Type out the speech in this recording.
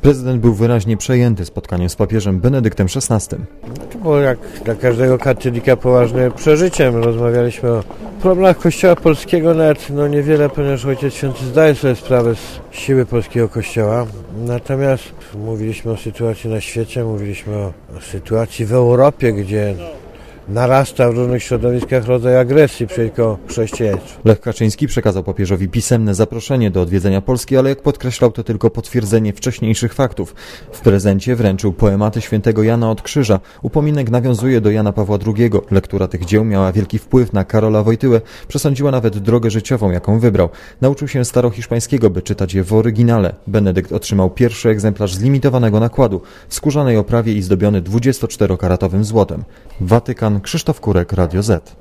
Prezydent był wyraźnie przejęty spotkaniem z papieżem Benedyktem XVI. To było jak dla każdego katolika poważnym przeżyciem. Rozmawialiśmy o problemach Kościoła polskiego, nawet niewiele, ponieważ Ojciec Święty zdaje sobie sprawę z siły polskiego Kościoła. Natomiast mówiliśmy o sytuacji na świecie, mówiliśmy o sytuacji w Europie, gdzie narasta w różnych środowiskach rodzaj agresji przeciwko chrześcijaństwu. Lech Kaczyński przekazał papieżowi pisemne zaproszenie do odwiedzenia Polski, ale jak podkreślał, to tylko potwierdzenie wcześniejszych faktów. W prezencie wręczył poematy świętego Jana od Krzyża. Upominek nawiązuje do Jana Pawła II. Lektura tych dzieł miała wielki wpływ na Karola Wojtyłę, przesądziła nawet drogę życiową, jaką wybrał. Nauczył się starohiszpańskiego, by czytać je w oryginale. Benedykt otrzymał pierwszy egzemplarz zlimitowanego nakładu, w skórzanej oprawie i zdobiony 24-karatowym złotem. Watykan, Krzysztof Kurek, Radio Z.